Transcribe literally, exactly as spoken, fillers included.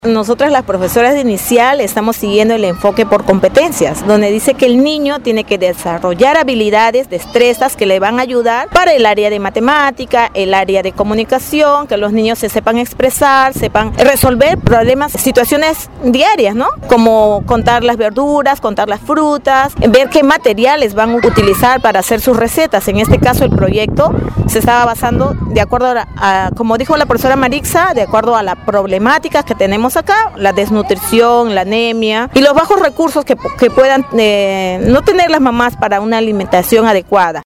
Nosotras las profesoras de inicial estamos siguiendo el enfoque por competencias, donde dice que el niño tiene que desarrollar habilidades, destrezas que le van a ayudar para el área de matemática, el área de comunicación, que los niños se sepan expresar, sepan resolver problemas, situaciones diarias, ¿no? Como contar las verduras, contar las frutas, ver qué materiales van a utilizar para hacer sus recetas. En este caso el proyecto se estaba basando de acuerdo a, a como dijo la profesora Marixa, de acuerdo a las problemáticas que tenemos acá, la desnutrición, la anemia y los bajos recursos que, que puedan eh, no tener las mamás para una alimentación adecuada.